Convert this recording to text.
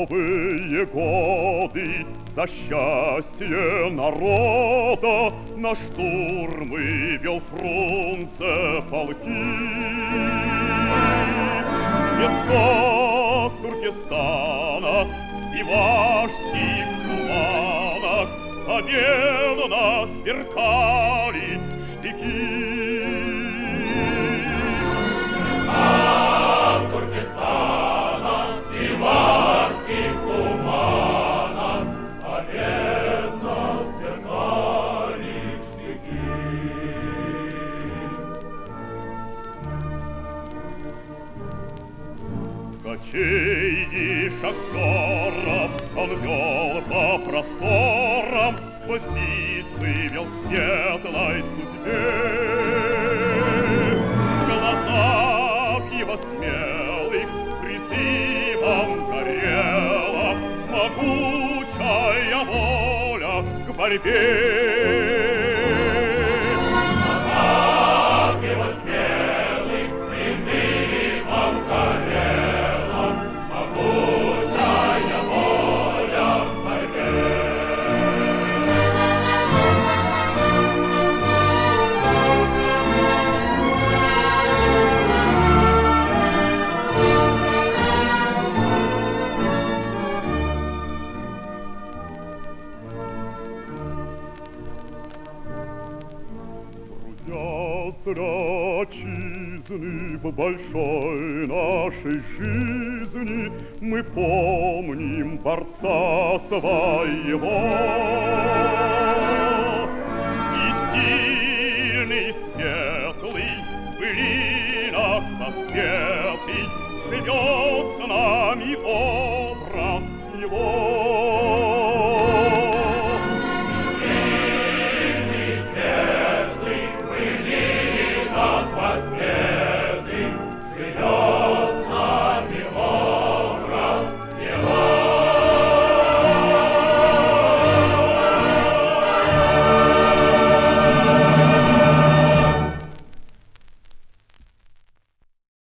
новые годы за счастье народа на штурмы вел Фрунзе полки. В песках Туркестана, в севашских туманах победно сверкали штыки. Туркестана, в севашских туманах победно сверкали штыки. Кочей шахтеров он вел по просторам, сквозь битвы вел к светлой судьбе. В глазах его смелых призывом горела могучая воля к борьбе. Для отчизны в большой нашей жизни мы помним борца своего. И сильный, светлый, в былинах воспетый живет с нами образ его.